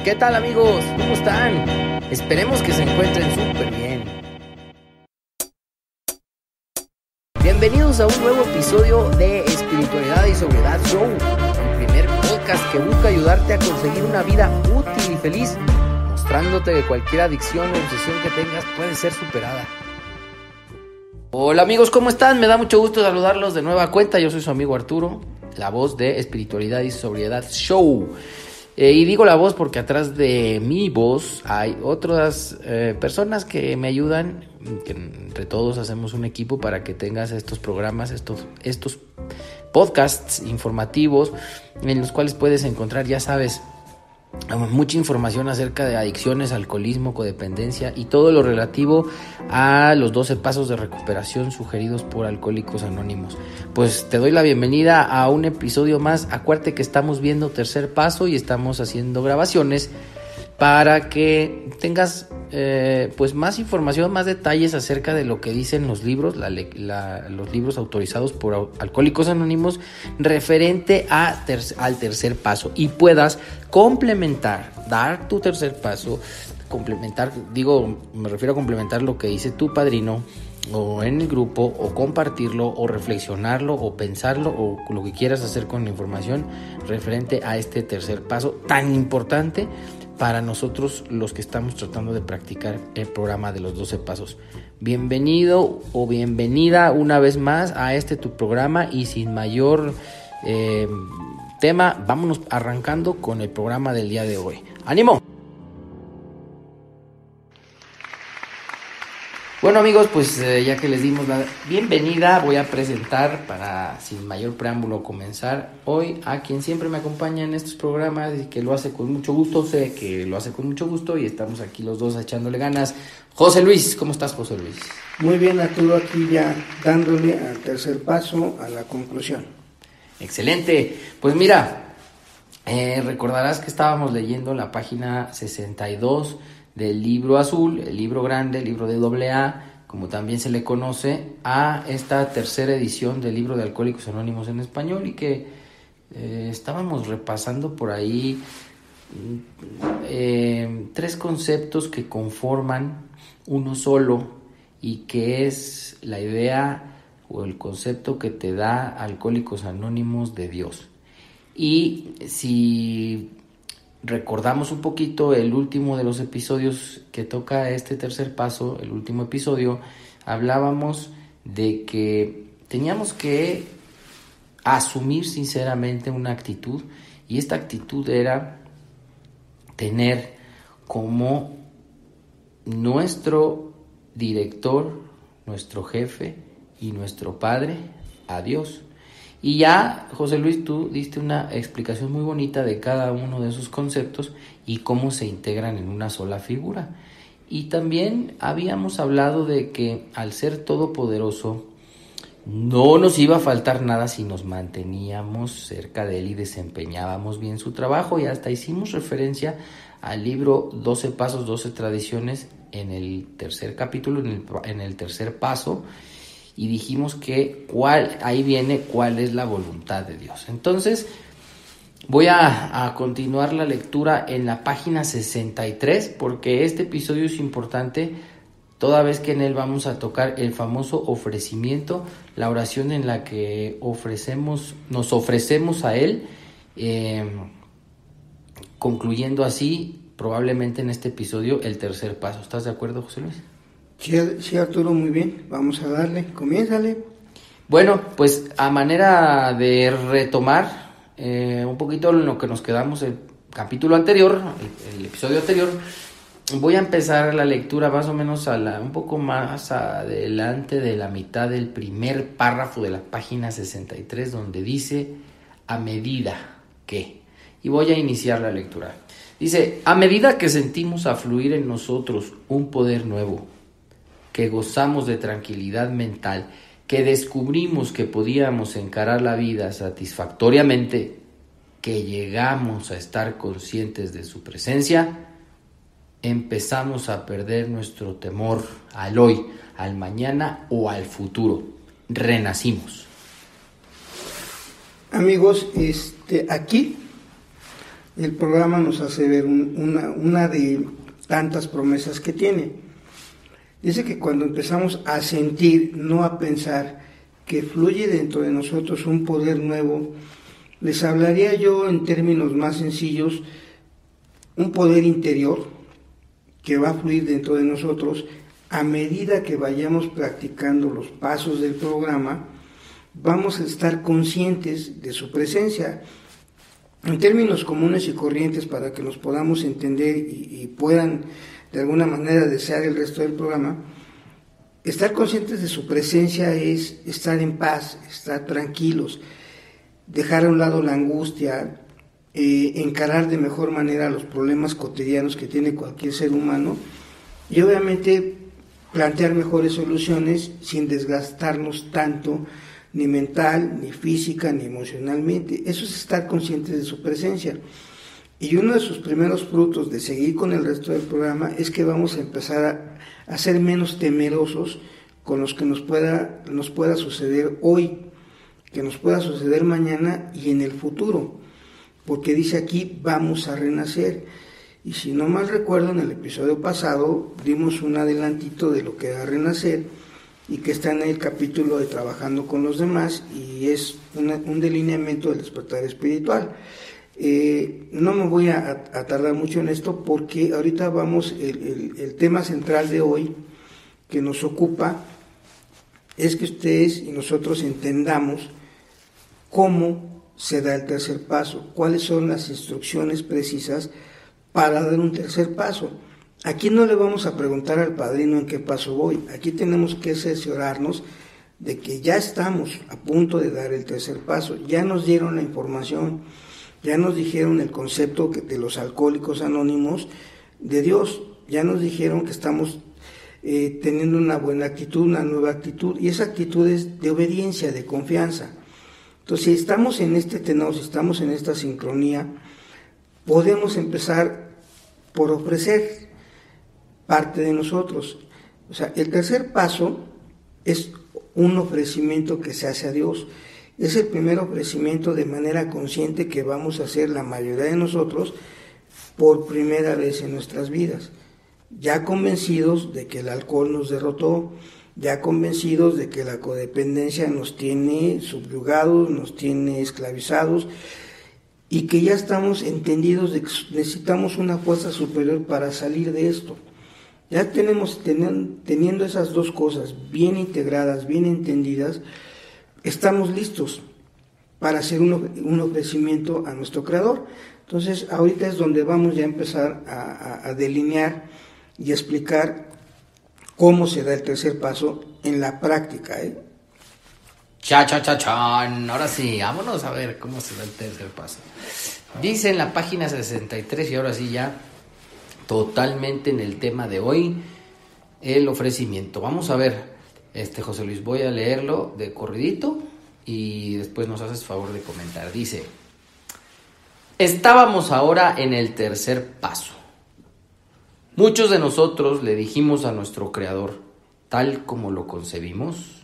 ¿Qué tal, amigos? ¿Cómo están? Esperemos que se encuentren súper bien. Bienvenidos a un nuevo episodio de Espiritualidad y Sobriedad Show, el primer podcast que busca ayudarte a conseguir una vida útil y feliz, mostrándote que cualquier adicción o obsesión que tengas puede ser superada. Hola amigos, ¿cómo están? Me da mucho gusto saludarlos de nueva cuenta. Yo soy su amigo Arturo, la voz de Espiritualidad y Sobriedad Show. Y digo la voz porque atrás de mi voz hay otras personas que me ayudan, que entre todos hacemos un equipo para que tengas estos programas, estos podcasts informativos en los cuales puedes encontrar, ya sabes, mucha información acerca de adicciones, alcoholismo, codependencia y todo lo relativo a los 12 pasos de recuperación sugeridos por Alcohólicos Anónimos. Pues te doy la bienvenida a un episodio más. Acuérdate que estamos viendo tercer paso y estamos haciendo grabaciones para que tengas pues más información, más detalles acerca de lo que dicen los libros, los libros autorizados por Alcohólicos Anónimos referente al tercer paso, y puedas complementar, dar tu tercer paso, me refiero a complementar lo que dice tu padrino o en el grupo, o compartirlo, o reflexionarlo, o pensarlo, o lo que quieras hacer con la información referente a este tercer paso tan importante para nosotros los que estamos tratando de practicar el programa de los 12 pasos. Bienvenido o bienvenida una vez más a tu programa, y sin mayor tema, vámonos arrancando con el programa del día de hoy. ¡Ánimo! Bueno amigos, pues ya que les dimos la bienvenida, voy a presentar, para sin mayor preámbulo comenzar, hoy a quien siempre me acompaña en estos programas y que lo hace con mucho gusto. Sé que lo hace con mucho gusto y estamos aquí los dos echándole ganas. José Luis, ¿cómo estás, José Luis? Muy bien, Arturo, aquí ya dándole al tercer paso, a la conclusión. Excelente. Pues mira, recordarás que estábamos leyendo la página 62 del libro azul, el libro grande, el libro de AA, como también se le conoce a esta tercera edición del libro de Alcohólicos Anónimos en español, y que estábamos repasando por ahí 3 conceptos que conforman uno solo, y que es la idea o el concepto que te da Alcohólicos Anónimos de Dios. Y si recordamos un poquito el último de los episodios que toca este tercer paso, el último episodio, hablábamos de que teníamos que asumir sinceramente una actitud, y esta actitud era tener como nuestro director, nuestro jefe y nuestro padre a Dios. Y ya, José Luis, tú diste una explicación muy bonita de cada uno de esos conceptos y cómo se integran en una sola figura. Y también habíamos hablado de que al ser todopoderoso no nos iba a faltar nada si nos manteníamos cerca de él y desempeñábamos bien su trabajo. Y hasta hicimos referencia al libro 12 Pasos, 12 Tradiciones en el tercer capítulo, en el tercer paso. Y dijimos que ahí viene cuál es la voluntad de Dios. Entonces voy a continuar la lectura en la página 63, porque este episodio es importante, toda vez que en él vamos a tocar el famoso ofrecimiento, la oración en la que nos ofrecemos a él, concluyendo así probablemente en este episodio el tercer paso. ¿Estás de acuerdo, José Luis? Sí, Arturo, muy bien. Vamos a darle, comiénzale. Bueno, pues a manera de retomar un poquito en lo que nos quedamos el capítulo anterior, el episodio anterior, voy a empezar la lectura más o menos un poco más adelante de la mitad del primer párrafo de la página 63, donde dice a medida que, y voy a iniciar la lectura. Dice: a medida que sentimos afluir en nosotros un poder nuevo, que gozamos de tranquilidad mental, que descubrimos que podíamos encarar la vida satisfactoriamente, que llegamos a estar conscientes de su presencia, empezamos a perder nuestro temor al hoy, al mañana o al futuro. Renacimos. Amigos, aquí el programa nos hace ver una de tantas promesas que tiene. Dice que cuando empezamos a sentir, no a pensar, que fluye dentro de nosotros un poder nuevo, les hablaría yo en términos más sencillos, un poder interior que va a fluir dentro de nosotros a medida que vayamos practicando los pasos del programa. Vamos a estar conscientes de su presencia. En términos comunes y corrientes, para que nos podamos entender y puedan de alguna manera desear el resto del programa, estar conscientes de su presencia es estar en paz, estar tranquilos, dejar a un lado la angustia, encarar de mejor manera los problemas cotidianos que tiene cualquier ser humano y obviamente plantear mejores soluciones sin desgastarnos tanto, ni mental, ni física, ni emocionalmente. Eso es estar conscientes de su presencia. Y uno de sus primeros frutos de seguir con el resto del programa es que vamos a empezar a ser menos temerosos con los que nos pueda suceder hoy, que nos pueda suceder mañana y en el futuro, porque dice aquí vamos a renacer. Y si no mal recuerdo, en el episodio pasado dimos un adelantito de lo que va a renacer y que está en el capítulo de Trabajando con los demás y es un delineamiento del despertar espiritual. No me voy a tardar mucho en esto porque ahorita vamos, el tema central de hoy que nos ocupa es que ustedes y nosotros entendamos cómo se da el tercer paso, cuáles son las instrucciones precisas para dar un tercer paso. Aquí no le vamos a preguntar al padrino en qué paso voy, aquí tenemos que cerciorarnos de que ya estamos a punto de dar el tercer paso, ya nos dieron la información, ya nos dijeron el concepto de los alcohólicos anónimos de Dios, ya nos dijeron que estamos teniendo una buena actitud, una nueva actitud, y esa actitud es de obediencia, de confianza. Entonces, si estamos en este tenor, si estamos en esta sincronía, podemos empezar por ofrecer parte de nosotros. O sea, el tercer paso es un ofrecimiento que se hace a Dios. Es el primer ofrecimiento de manera consciente que vamos a hacer la mayoría de nosotros por primera vez en nuestras vidas. Ya convencidos de que el alcohol nos derrotó, ya convencidos de que la codependencia nos tiene subyugados, nos tiene esclavizados y que ya estamos entendidos de que necesitamos una fuerza superior para salir de esto. Ya teniendo esas dos cosas bien integradas, bien entendidas, estamos listos para hacer un ofrecimiento a nuestro Creador. Entonces, ahorita es donde vamos ya a empezar a delinear y explicar cómo se da el tercer paso en la práctica, Chan. Ahora sí, vámonos a ver cómo se da el tercer paso. Dice en la página 63, y ahora sí ya totalmente en el tema de hoy, el ofrecimiento. Vamos a ver, José Luis, voy a leerlo de corridito y después nos haces favor de comentar. Dice: estábamos ahora en el tercer paso. Muchos de nosotros le dijimos a nuestro Creador, tal como lo concebimos: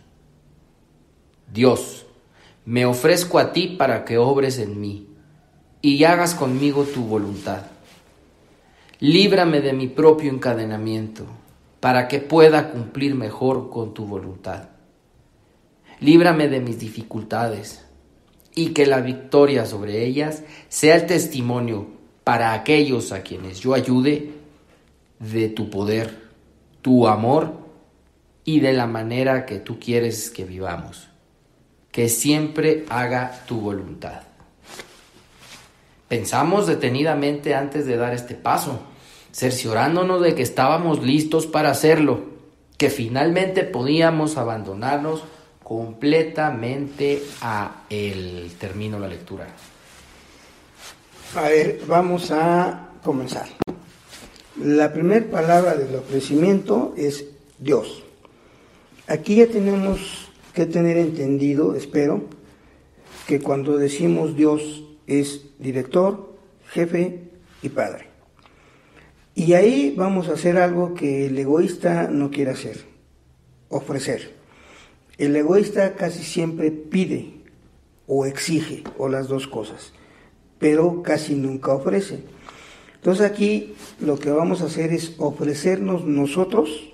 Dios, me ofrezco a ti para que obres en mí y hagas conmigo tu voluntad. Líbrame de mi propio encadenamiento para que pueda cumplir mejor con tu voluntad. Líbrame de mis dificultades y que la victoria sobre ellas sea el testimonio para aquellos a quienes yo ayude de tu poder, tu amor y de la manera que tú quieres que vivamos. Que siempre haga tu voluntad. Pensamos detenidamente antes de dar este paso, cerciorándonos de que estábamos listos para hacerlo, que finalmente podíamos abandonarnos completamente a Él. Termino la lectura. A ver, vamos a comenzar. La primera palabra del ofrecimiento es Dios. Aquí ya tenemos que tener entendido, espero, que cuando decimos Dios es director, jefe y padre. Y ahí vamos a hacer algo que el egoísta no quiere hacer, ofrecer. El egoísta casi siempre pide o exige, o las dos cosas. pero casi nunca ofrece. Entonces aquí lo que vamos a hacer es ofrecernos nosotros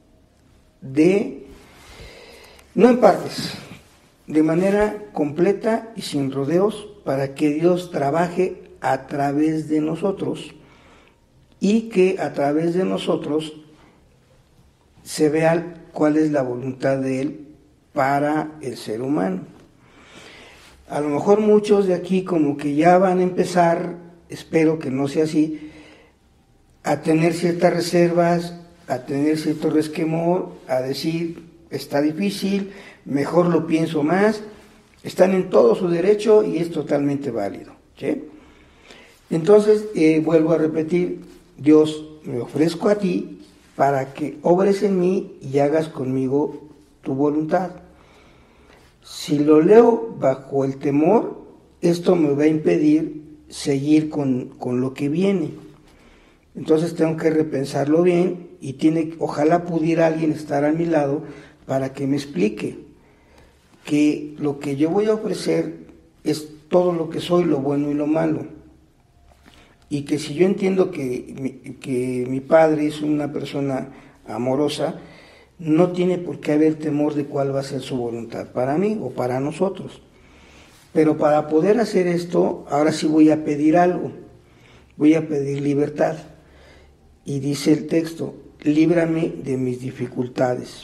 no en partes, de manera completa y sin rodeos, para que Dios trabaje a través de nosotros y que a través de nosotros se vea cuál es la voluntad de Él para el ser humano. A lo mejor muchos de aquí como que ya van a empezar, espero que no sea así, a tener ciertas reservas, a tener cierto resquemor, a decir, está difícil, mejor lo pienso más. Están en todo su derecho y es totalmente válido, ¿sí? Entonces, vuelvo a repetir, Dios, me ofrezco a ti para que obres en mí y hagas conmigo tu voluntad. Si lo leo bajo el temor, esto me va a impedir seguir con lo que viene. Entonces tengo que repensarlo bien y ojalá pudiera alguien estar a mi lado para que me explique que lo que yo voy a ofrecer es todo lo que soy, lo bueno y lo malo. Y que si yo entiendo que mi padre es una persona amorosa, no tiene por qué haber temor de cuál va a ser su voluntad para mí o para nosotros. Pero para poder hacer esto, ahora sí voy a pedir algo, voy a pedir libertad. Y dice el texto, líbrame de mis dificultades.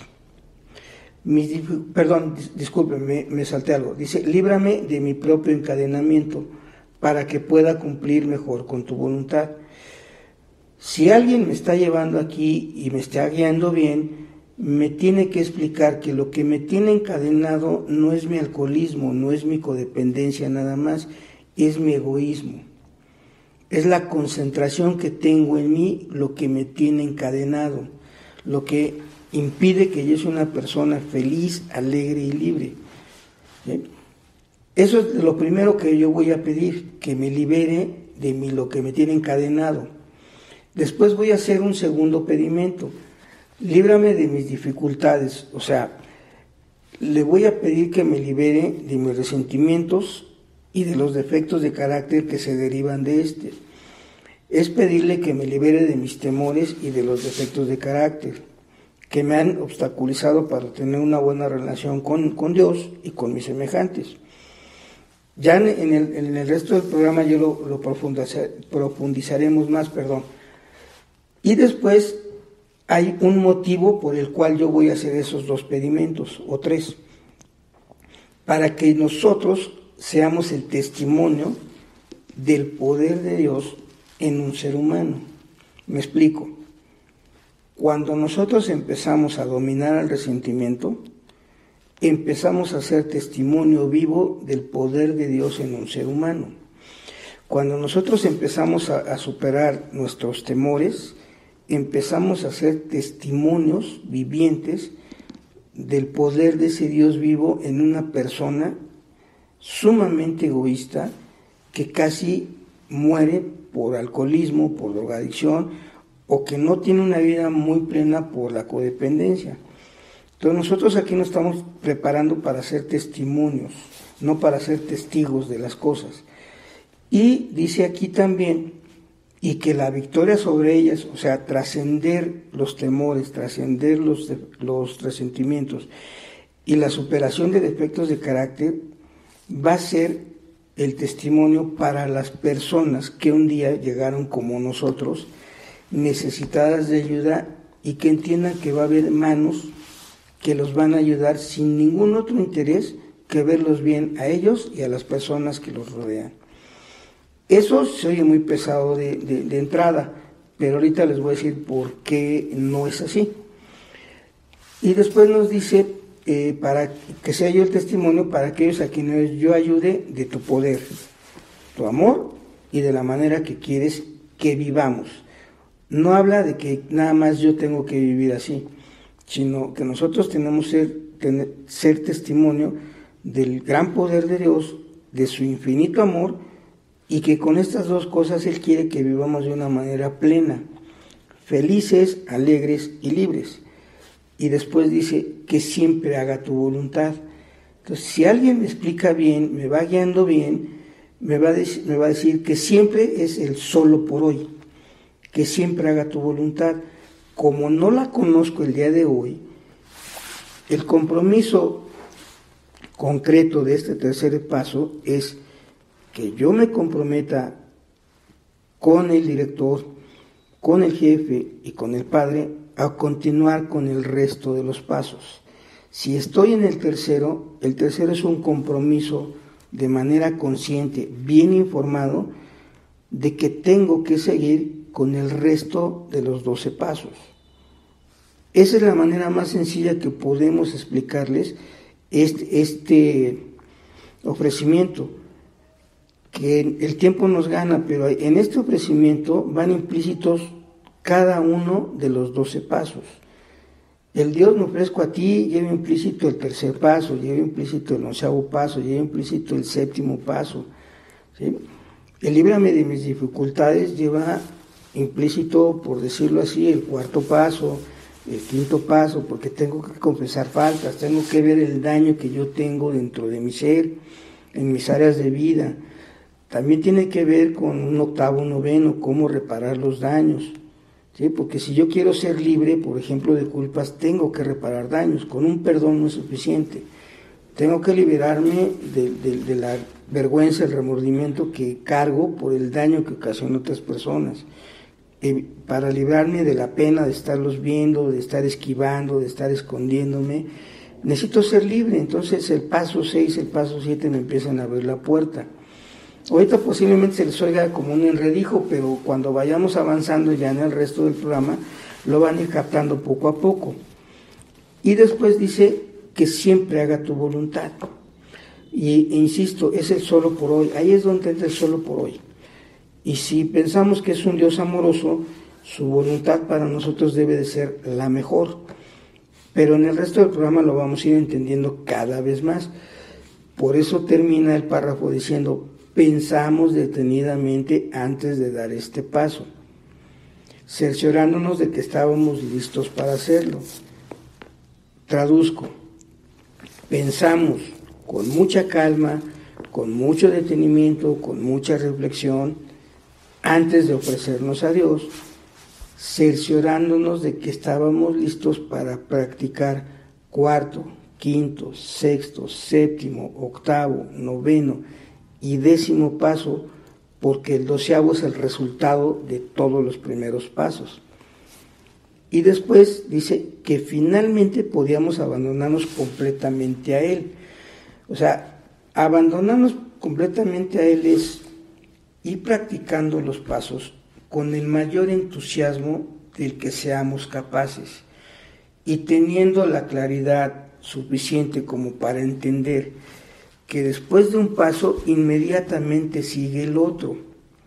Discúlpeme, me salté algo. Dice, líbrame de mi propio encadenamiento para que pueda cumplir mejor con tu voluntad. Si alguien me está llevando aquí y me está guiando bien, me tiene que explicar que lo que me tiene encadenado no es mi alcoholismo, no es mi codependencia nada más, es mi egoísmo. Es la concentración que tengo en mí lo que me tiene encadenado, lo que impide que yo sea una persona feliz, alegre y libre. ¿Sí? Eso es lo primero que yo voy a pedir, que me libere de mí lo que me tiene encadenado. Después voy a hacer un segundo pedimento, líbrame de mis dificultades, o sea, le voy a pedir que me libere de mis resentimientos y de los defectos de carácter que se derivan de este. Es pedirle que me libere de mis temores y de los defectos de carácter que me han obstaculizado para tener una buena relación con Dios y con mis semejantes. Ya en el resto del programa yo lo profundizaremos más, Y después hay un motivo por el cual yo voy a hacer esos 2 pedimentos, o 3, para que nosotros seamos el testimonio del poder de Dios en un ser humano. Me explico. Cuando nosotros empezamos a dominar al resentimiento, empezamos a ser testimonio vivo del poder de Dios en un ser humano. Cuando nosotros empezamos a superar nuestros temores, empezamos a ser testimonios vivientes del poder de ese Dios vivo en una persona sumamente egoísta que casi muere por alcoholismo, por drogadicción, o que no tiene una vida muy plena por la codependencia. Entonces nosotros aquí nos estamos preparando para ser testimonios, no para ser testigos de las cosas. Y dice aquí también, y que la victoria sobre ellas, o sea, trascender los temores, trascender los resentimientos y la superación de defectos de carácter, va a ser el testimonio para las personas que un día llegaron como nosotros, necesitadas de ayuda, y que entiendan que va a haber manos que los van a ayudar sin ningún otro interés que verlos bien a ellos y a las personas que los rodean. Eso se oye muy pesado de entrada, pero ahorita les voy a decir por qué no es así. Y después nos dice, para que sea yo el testimonio para aquellos a quienes yo ayude de tu poder, tu amor y de la manera que quieres que vivamos. No habla de que nada más yo tengo que vivir así, sino que nosotros tenemos que ser testimonio del gran poder de Dios, de su infinito amor, y que con estas 2 cosas Él quiere que vivamos de una manera plena, felices, alegres y libres. Y después dice que siempre haga tu voluntad. Entonces, si alguien me explica bien, me va guiando bien, me va a decir que siempre es el solo por hoy, que siempre haga tu voluntad. Como no la conozco el día de hoy, el compromiso concreto de este tercer paso es que yo me comprometa con el director, con el jefe y con el padre a continuar con el resto de los pasos. Si estoy en el tercero es un compromiso de manera consciente, bien informado, de que tengo que seguir con el resto de los 12 pasos. Esa es la manera más sencilla que podemos explicarles este ofrecimiento, que el tiempo nos gana, pero en este ofrecimiento van implícitos cada uno de los 12 pasos. El Dios me ofrezco a ti lleva implícito el tercer paso, lleva implícito el 11º paso, lleva implícito el 7º paso, ¿sí? El líbrame de mis dificultades lleva implícito, por decirlo así, el 4º paso, el 5º paso, porque tengo que confesar faltas, tengo que ver el daño que yo tengo dentro de mi ser, en mis áreas de vida. También tiene que ver con un 8º, 9º, cómo reparar los daños. ¿Sí? Porque si yo quiero ser libre, por ejemplo, de culpas, tengo que reparar daños. Con un perdón no es suficiente. Tengo que liberarme de la vergüenza, el remordimiento que cargo por el daño que ocasionan otras personas. Para librarme de la pena de estarlos viendo, de estar esquivando, de estar escondiéndome, necesito ser libre. Entonces el paso 6, el paso 7 me empiezan a abrir la puerta. Ahorita posiblemente se les oiga como un enredijo, pero cuando vayamos avanzando ya en el resto del programa, lo van a ir captando poco a poco. Y después dice que siempre haga tu voluntad. E insisto, es el solo por hoy. Ahí es donde entra el solo por hoy. Y si pensamos que es un Dios amoroso, su voluntad para nosotros debe de ser la mejor. Pero en el resto del programa lo vamos a ir entendiendo cada vez más. Por eso termina el párrafo diciendo: pensamos detenidamente antes de dar este paso, cerciorándonos de que estábamos listos para hacerlo. Traduzco: pensamos con mucha calma, con mucho detenimiento, con mucha reflexión, antes de ofrecernos a Dios, cerciorándonos de que estábamos listos para practicar 4º, 5º, 6º, 7º, 8º, 9º y 10º paso, porque el 12º es el resultado de todos los primeros pasos. Y después dice que finalmente podíamos abandonarnos completamente a Él. O sea, abandonarnos completamente a Él es ir practicando los pasos con el mayor entusiasmo del que seamos capaces y teniendo la claridad suficiente como para entender que después de un paso inmediatamente sigue el otro.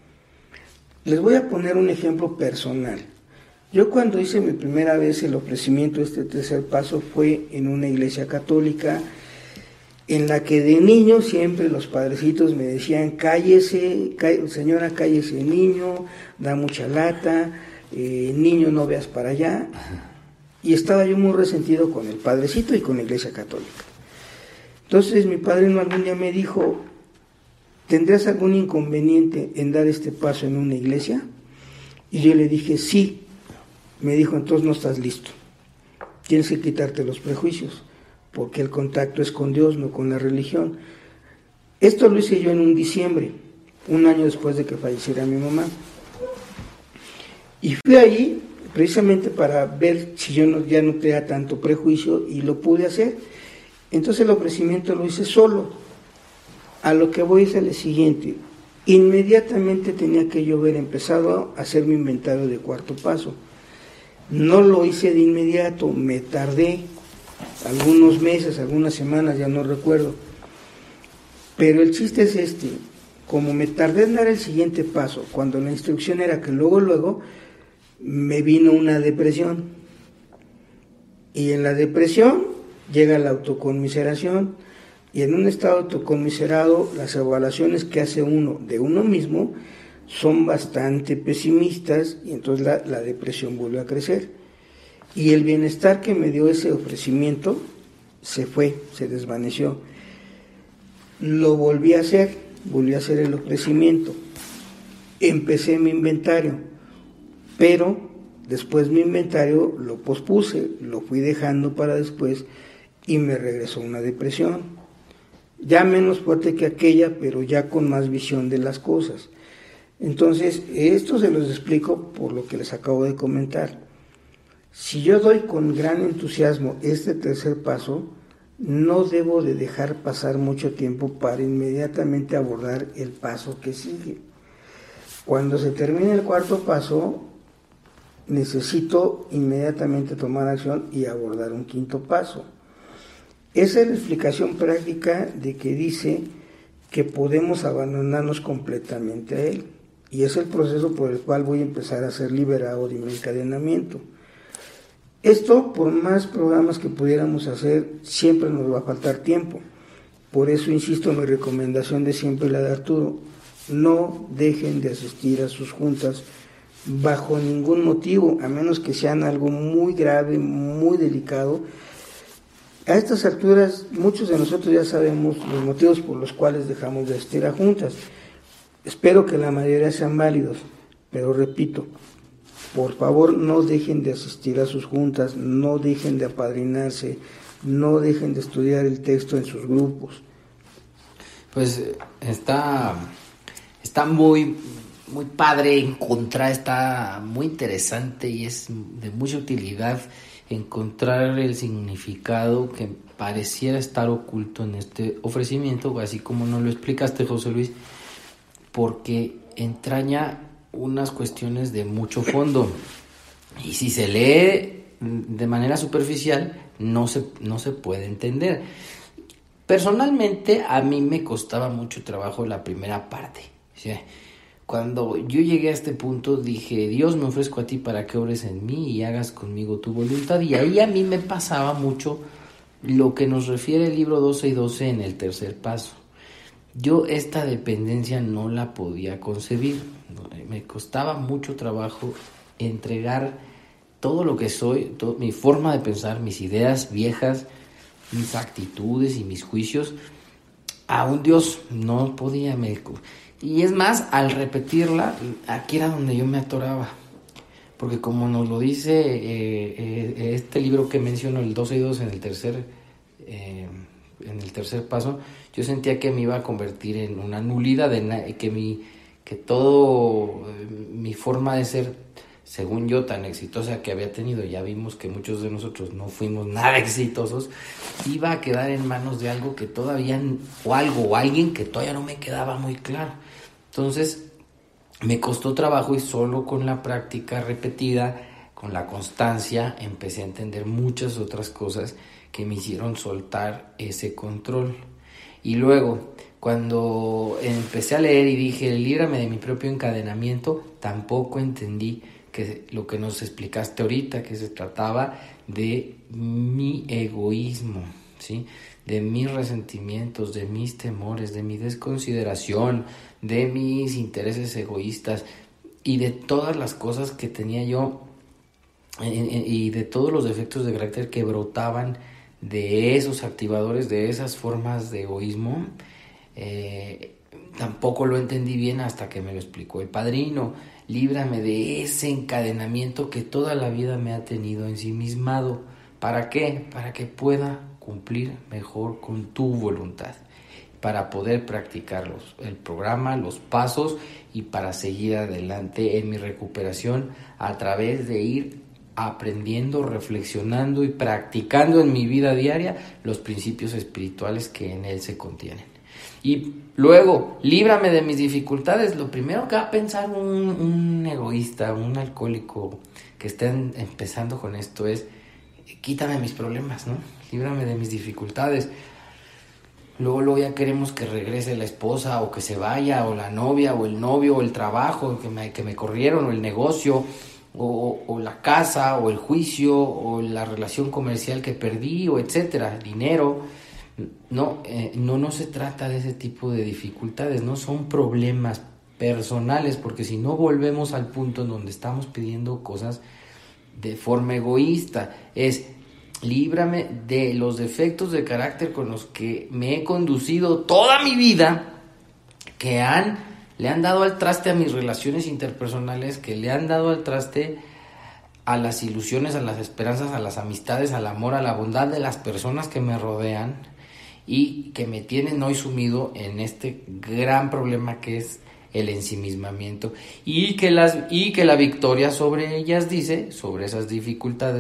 Les voy a poner un ejemplo personal. Yo cuando hice mi primera vez el ofrecimiento de este tercer paso fue en una iglesia católica en la que de niño siempre los padrecitos me decían: cállese, señora, cállese niño, da mucha lata, niño no veas para allá. Y estaba yo muy resentido con el padrecito y con la iglesia católica. Entonces mi padrino algún día me dijo: ¿tendrás algún inconveniente en dar este paso en una iglesia? Y yo le dije: sí. Me dijo: entonces no estás listo, tienes que quitarte los prejuicios, porque el contacto es con Dios, no con la religión. Esto lo hice yo en un diciembre, un año después de que falleciera mi mamá. Y fui ahí precisamente para ver si yo ya no tenía tanto prejuicio, y lo pude hacer. Entonces el ofrecimiento lo hice solo. A lo que voy es a lo siguiente: inmediatamente tenía que yo haber empezado a hacer mi inventario de 4º paso. No lo hice de inmediato, me tardé algunos meses, algunas semanas, ya no recuerdo. Pero el chiste es este: como me tardé en dar el siguiente paso, cuando la instrucción era que luego, me vino una depresión. Y en la depresión llega la autoconmiseración, y en un estado autoconmiserado las evaluaciones que hace uno de uno mismo son bastante pesimistas, y entonces la depresión vuelve a crecer. Y el bienestar que me dio ese ofrecimiento se fue, se desvaneció. Lo volví a hacer, volví a hacer el ofrecimiento. Empecé mi inventario, pero después mi inventario lo pospuse, lo fui dejando para después y me regresó una depresión. Ya menos fuerte que aquella, pero ya con más visión de las cosas. Entonces, esto se los explico por lo que les acabo de comentar. Si yo doy con gran entusiasmo este tercer paso, no debo de dejar pasar mucho tiempo para inmediatamente abordar el paso que sigue. Cuando se termine el cuarto paso, necesito inmediatamente tomar acción y abordar un quinto paso. Esa es la explicación práctica de que dice que podemos abandonarnos completamente a él. Y es el proceso por el cual voy a empezar a ser liberado de mi encadenamiento. Esto, por más programas que pudiéramos hacer, siempre nos va a faltar tiempo. Por eso insisto en mi recomendación de siempre, la de Arturo: no dejen de asistir a sus juntas bajo ningún motivo, a menos que sean algo muy grave, muy delicado. A estas alturas, muchos de nosotros ya sabemos los motivos por los cuales dejamos de asistir a juntas. Espero que la mayoría sean válidos, pero repito, por favor no dejen de asistir a sus juntas, no dejen de apadrinarse, no dejen de estudiar el texto en sus grupos. Pues está muy padre encontrar, está muy interesante y es de mucha utilidad encontrar el significado que pareciera estar oculto en este ofrecimiento, así como nos lo explicaste, José Luis, porque entraña unas cuestiones de mucho fondo y si se lee de manera superficial no se puede entender. Personalmente a mí me costaba mucho trabajo la primera parte. ¿Sí? Cuando yo llegué a este punto dije: Dios, me ofrezco a ti para que obres en mí y hagas conmigo tu voluntad. Y ahí a mí me pasaba mucho lo que nos refiere el libro 12 y 12 en el tercer paso. Yo esta dependencia no la podía concebir. Me costaba mucho trabajo entregar todo lo que soy, mi forma de pensar, mis ideas viejas, mis actitudes y mis juicios a un Dios. No podía. Y es más, al repetirla, aquí era donde yo me atoraba. Porque como nos lo dice este libro que menciono, el 12 y 2 en el tercer paso, yo sentía que me iba a convertir en una nulidad, que todo mi forma de ser, según yo, tan exitosa que había tenido, ya vimos que muchos de nosotros no fuimos nada exitosos, iba a quedar en manos de algo que todavía, o alguien que todavía no me quedaba muy claro. Entonces me costó trabajo y solo con la práctica repetida, con la constancia, empecé a entender muchas otras cosas que me hicieron soltar ese control. Y luego, cuando empecé a leer y dije: líbrame de mi propio encadenamiento, tampoco entendí que lo que nos explicaste ahorita, que se trataba de mi egoísmo, ¿sí? De mis resentimientos, de mis temores, de mi desconsideración, de mis intereses egoístas y de todas las cosas que tenía yo y de todos los defectos de carácter que brotaban de esos activadores, de esas formas de egoísmo. Tampoco lo entendí bien hasta que me lo explicó el padrino. Líbrame de ese encadenamiento que toda la vida me ha tenido ensimismado. ¿Para qué? Para que pueda cumplir mejor con tu voluntad, para poder practicar el programa, los pasos y para seguir adelante en mi recuperación a través de ir aprendiendo, reflexionando y practicando en mi vida diaria los principios espirituales que en él se contienen. Y luego, líbrame de mis dificultades. Lo primero que va a pensar un egoísta, un alcohólico que esté empezando con esto es: quítame mis problemas, ¿no? Líbrame de mis dificultades. Luego ya queremos que regrese la esposa o que se vaya, o la novia o el novio o el trabajo que me corrieron, o el negocio o la casa o el juicio o la relación comercial que perdí, o etcétera, dinero. No se trata de ese tipo de dificultades, no son problemas personales, porque si no volvemos al punto en donde estamos pidiendo cosas de forma egoísta. Es: líbrame de los defectos de carácter con los que me he conducido toda mi vida que le han dado al traste a mis relaciones interpersonales, que le han dado al traste a las ilusiones, a las esperanzas, a las amistades, al amor, a la bondad de las personas que me rodean y que me tienen hoy sumido en este gran problema que es el ensimismamiento, y que la victoria sobre ellas, dice, sobre esas dificultades,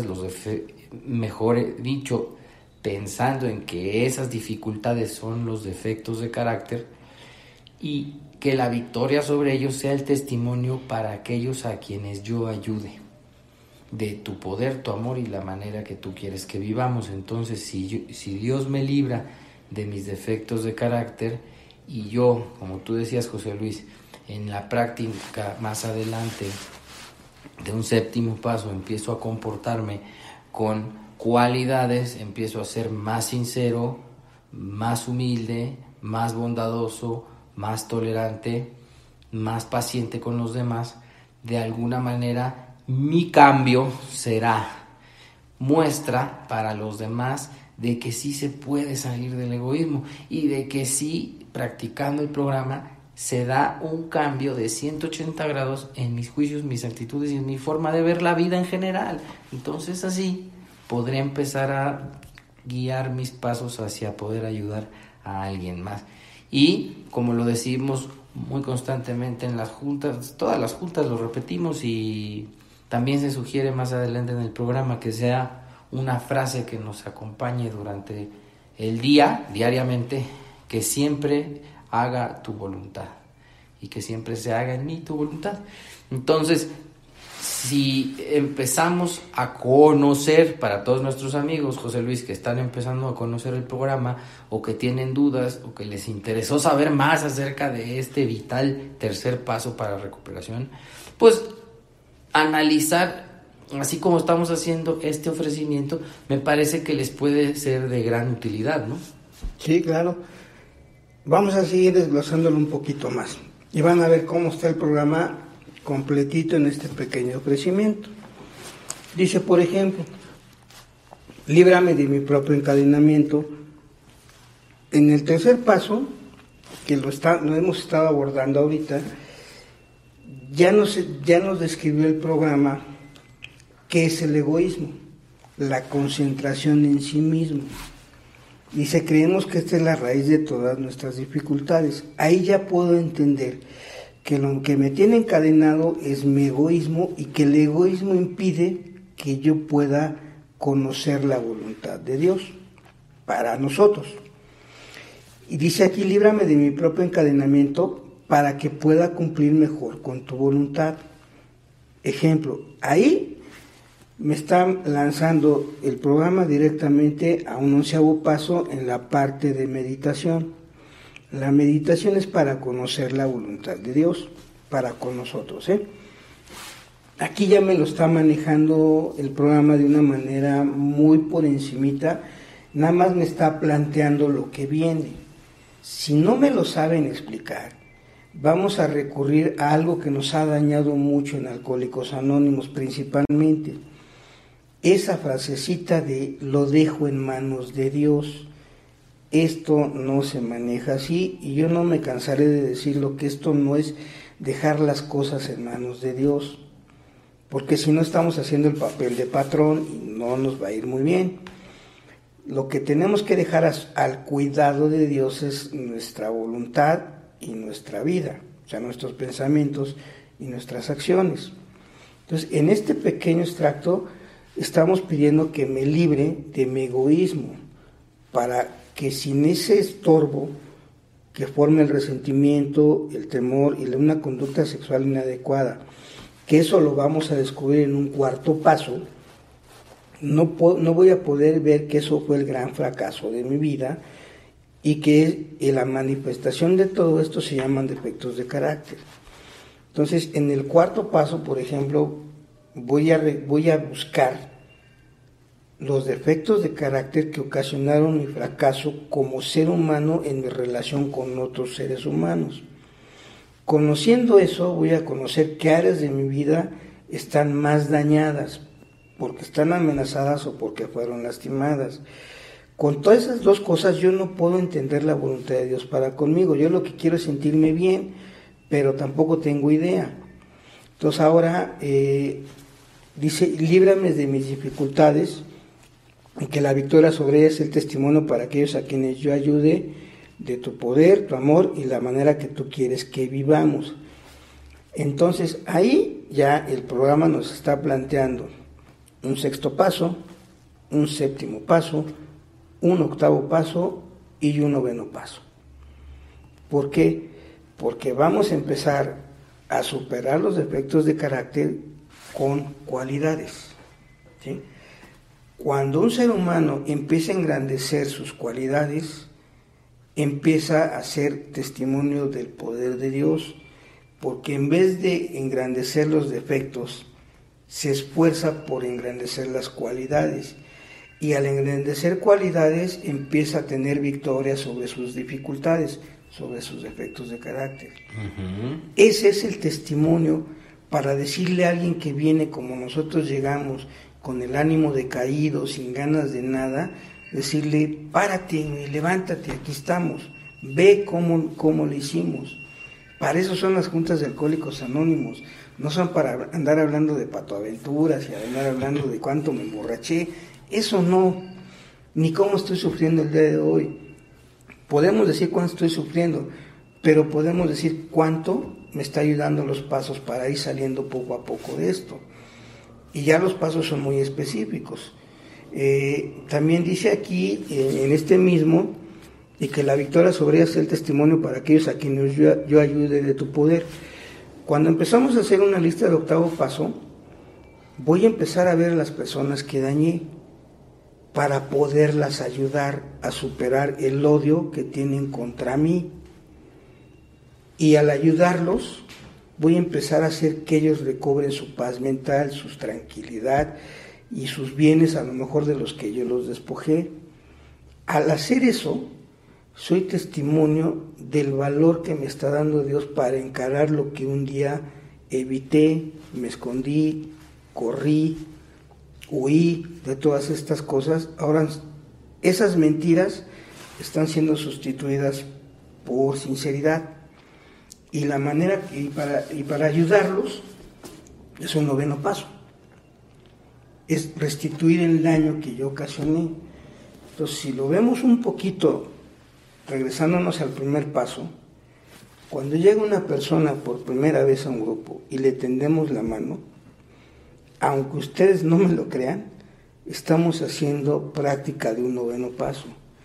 mejor dicho, pensando en que esas dificultades son los defectos de carácter, y que la victoria sobre ellos sea el testimonio para aquellos a quienes yo ayude, de tu poder, tu amor y la manera que tú quieres que vivamos. Entonces, si Dios me libra de mis defectos de carácter, y yo, como tú decías, José Luis, en la práctica más adelante de un séptimo paso empiezo a comportarme con cualidades, empiezo a ser más sincero, más humilde, más bondadoso, más tolerante, más paciente con los demás, de alguna manera mi cambio será muestra para los demás de que sí se puede salir del egoísmo y de que sí, practicando el programa, se da un cambio de 180 grados en mis juicios, mis actitudes y en mi forma de ver la vida en general. Entonces así podré empezar a guiar mis pasos hacia poder ayudar a alguien más. Y como lo decimos muy constantemente en las juntas, todas las juntas lo repetimos, y también se sugiere más adelante en el programa que sea una frase que nos acompañe durante el día, diariamente, que siempre haga tu voluntad y que siempre se haga en mí tu voluntad. Entonces, si empezamos a conocer, para todos nuestros amigos, José Luis, que están empezando a conocer el programa o que tienen dudas o que les interesó saber más acerca de este vital tercer paso para recuperación, pues analizar, así como estamos haciendo este ofrecimiento, me parece que les puede ser de gran utilidad, ¿no? Sí, claro. Vamos a seguir desglosándolo un poquito más y van a ver cómo está el programa completito en este pequeño ofrecimiento. Dice, por ejemplo, líbrame de mi propio encadenamiento. En el tercer paso, que lo hemos estado abordando ahorita, ya nos describió el programa qué es el egoísmo, la concentración en sí mismo. Dice, creemos que esta es la raíz de todas nuestras dificultades. Ahí ya puedo entender que lo que me tiene encadenado es mi egoísmo y que el egoísmo impide que yo pueda conocer la voluntad de Dios para nosotros. Y dice aquí, líbrame de mi propio encadenamiento para que pueda cumplir mejor con tu voluntad. Ejemplo, ahí me están lanzando el programa directamente a un 11º paso en la parte de meditación. La meditación es para conocer la voluntad de Dios, para con nosotros, Aquí ya me lo está manejando el programa de una manera muy por encimita, nada más me está planteando lo que viene. Si no me lo saben explicar, vamos a recurrir a algo que nos ha dañado mucho en Alcohólicos Anónimos principalmente. Esa frasecita de lo dejo en manos de Dios. Esto no se maneja así y yo no me cansaré de decirlo, que esto no es dejar las cosas en manos de Dios, porque si no estamos haciendo el papel de patrón y no nos va a ir muy bien. Lo que tenemos que dejar al cuidado de Dios es nuestra voluntad y nuestra vida, o sea, nuestros pensamientos y nuestras acciones. Entonces, en este pequeño extracto estamos pidiendo que me libre de mi egoísmo, para que sin ese estorbo que forma el resentimiento, el temor y una conducta sexual inadecuada, que eso lo vamos a descubrir en un 4º paso, no voy a poder ver que eso fue el gran fracaso de mi vida y que la manifestación de todo esto se llaman defectos de carácter. Entonces, en el 4º paso, por ejemplo, voy a buscar los defectos de carácter que ocasionaron mi fracaso como ser humano en mi relación con otros seres humanos. Conociendo eso, voy a conocer qué áreas de mi vida están más dañadas, porque están amenazadas o porque fueron lastimadas. Con todas esas dos cosas yo no puedo entender la voluntad de Dios para conmigo. Yo lo que quiero es sentirme bien, pero tampoco tengo idea. Entonces ahora dice, líbrame de mis dificultades, y que la victoria sobre ellas es el testimonio para aquellos a quienes yo ayude de tu poder, tu amor y la manera que tú quieres que vivamos. Entonces ahí ya el programa nos está planteando un sexto paso, un séptimo paso, un octavo paso y un noveno paso. ¿Por qué? Porque vamos a empezar a superar los defectos de carácter con cualidades, ¿sí? Cuando un ser humano empieza a engrandecer sus cualidades, empieza a ser testimonio del poder de Dios, porque en vez de engrandecer los defectos, se esfuerza por engrandecer las cualidades, y al engrandecer cualidades empieza a tener victoria sobre sus dificultades, sobre sus defectos de carácter. Ese es el testimonio para decirle a alguien que viene como nosotros llegamos, con el ánimo decaído, sin ganas de nada, decirle, párate, levántate, aquí estamos, ve cómo le hicimos. Para eso son las juntas de Alcohólicos Anónimos, no son para andar hablando de patoaventuras y andar hablando de cuánto me emborraché, eso no, ni cómo estoy sufriendo el día de hoy. Podemos decir cuánto estoy sufriendo, pero podemos decir cuánto me está ayudando los pasos para ir saliendo poco a poco de esto. Y ya los pasos son muy específicos. También dice aquí, en este mismo, y que la victoria sobre ellas es el testimonio para aquellos a quienes yo ayude de tu poder. Cuando empezamos a hacer una lista del octavo paso, voy a empezar a ver a las personas que dañé para poderlas ayudar a superar el odio que tienen contra mí. Y al ayudarlos, voy a empezar a hacer que ellos recobren su paz mental, su tranquilidad y sus bienes, a lo mejor de los que yo los despojé. Al hacer eso, soy testimonio del valor que me está dando Dios para encarar lo que un día evité, me escondí, corrí, huí de todas estas cosas. Ahora esas mentiras están siendo sustituidas por sinceridad. Y la manera, y para ayudarlos, es un noveno paso, es restituir el daño que yo ocasioné. Entonces, si lo vemos un poquito, regresándonos al primer paso, cuando llega una persona por primera vez a un grupo y le tendemos la mano, aunque ustedes no me lo crean, estamos haciendo práctica de un noveno paso.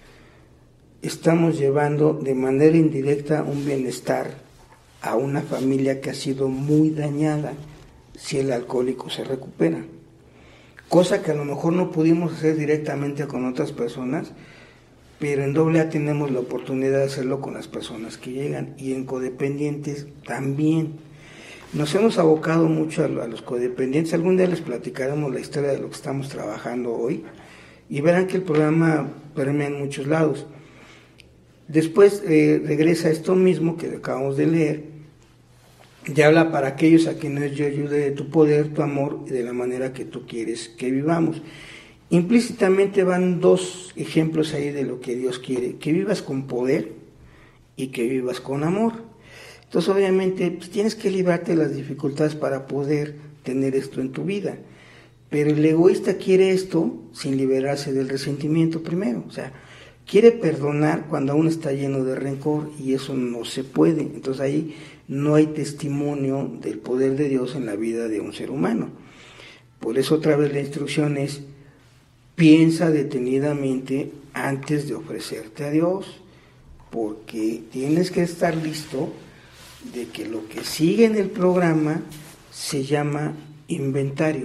Estamos llevando de manera indirecta un bienestar a una familia que ha sido muy dañada si el alcohólico se recupera. Cosa que a lo mejor no pudimos hacer directamente con otras personas, pero en AA tenemos la oportunidad de hacerlo con las personas que llegan, y en codependientes también. Nos hemos abocado mucho a los codependientes. Algún día les platicaremos la historia de lo que estamos trabajando hoy, y verán que el programa permea en muchos lados. Después regresa esto mismo que acabamos de leer, y habla para aquellos a quienes yo ayude de tu poder, tu amor y de la manera que tú quieres que vivamos. Implícitamente van dos ejemplos ahí de lo que Dios quiere: que vivas con poder y que vivas con amor. Entonces obviamente pues, tienes que librarte de las dificultades para poder tener esto en tu vida, pero el egoísta quiere esto sin liberarse del resentimiento primero, o sea, quiere perdonar cuando aún está lleno de rencor, y eso no se puede. Entonces ahí no hay testimonio del poder de Dios en la vida de un ser humano. Por eso otra vez la instrucción es: piensa detenidamente antes de ofrecerte a Dios, porque tienes que estar listo de que lo que sigue en el programa se llama inventario.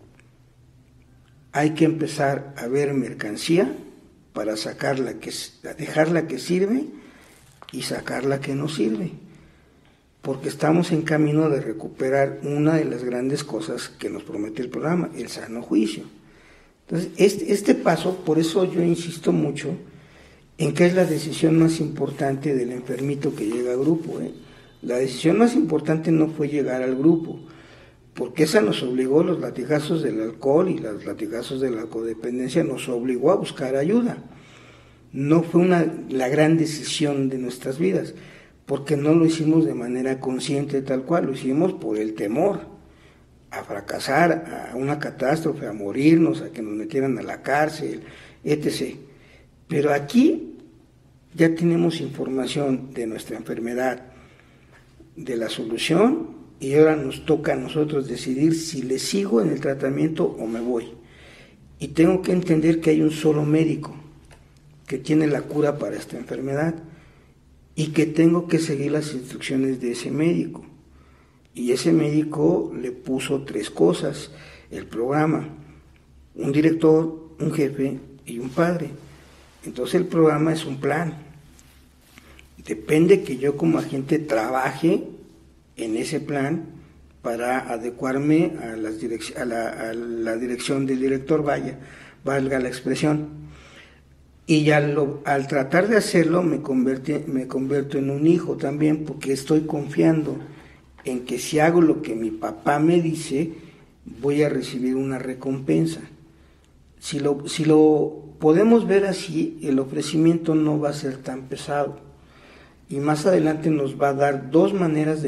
Hay que empezar a ver mercancía para sacar dejar la que sirve y sacar la que no sirve, porque estamos en camino de recuperar una de las grandes cosas que nos promete el programa, el sano juicio. Entonces, este paso, por eso yo insisto mucho en que es la decisión más importante del enfermito que llega al grupo. La decisión más importante no fue llegar al grupo, porque esa nos obligó, los latigazos del alcohol y los latigazos de la codependencia nos obligó a buscar ayuda. no fue la gran decisión de nuestras vidas, porque no lo hicimos de manera consciente tal cual, lo hicimos por el temor a fracasar, a una catástrofe, a morirnos, a que nos metieran a la cárcel, etc. Pero aquí ya tenemos información de nuestra enfermedad, de la solución, y ahora nos toca a nosotros decidir si le sigo en el tratamiento o me voy. Y tengo que entender que hay un solo médico que tiene la cura para esta enfermedad y que tengo que seguir las instrucciones de ese médico. Y ese médico le puso 3 cosas: el programa, un director, un jefe y un padre. Entonces el programa es un plan. Depende que yo como agente trabaje en ese plan para adecuarme a la dirección del director, valga la expresión. Y ya al tratar de hacerlo me convierto en un hijo también, porque estoy confiando en que si hago lo que mi papá me dice, voy a recibir una recompensa. Si lo podemos ver así, el ofrecimiento no va a ser tan pesado. Y más adelante nos va a dar 2 maneras,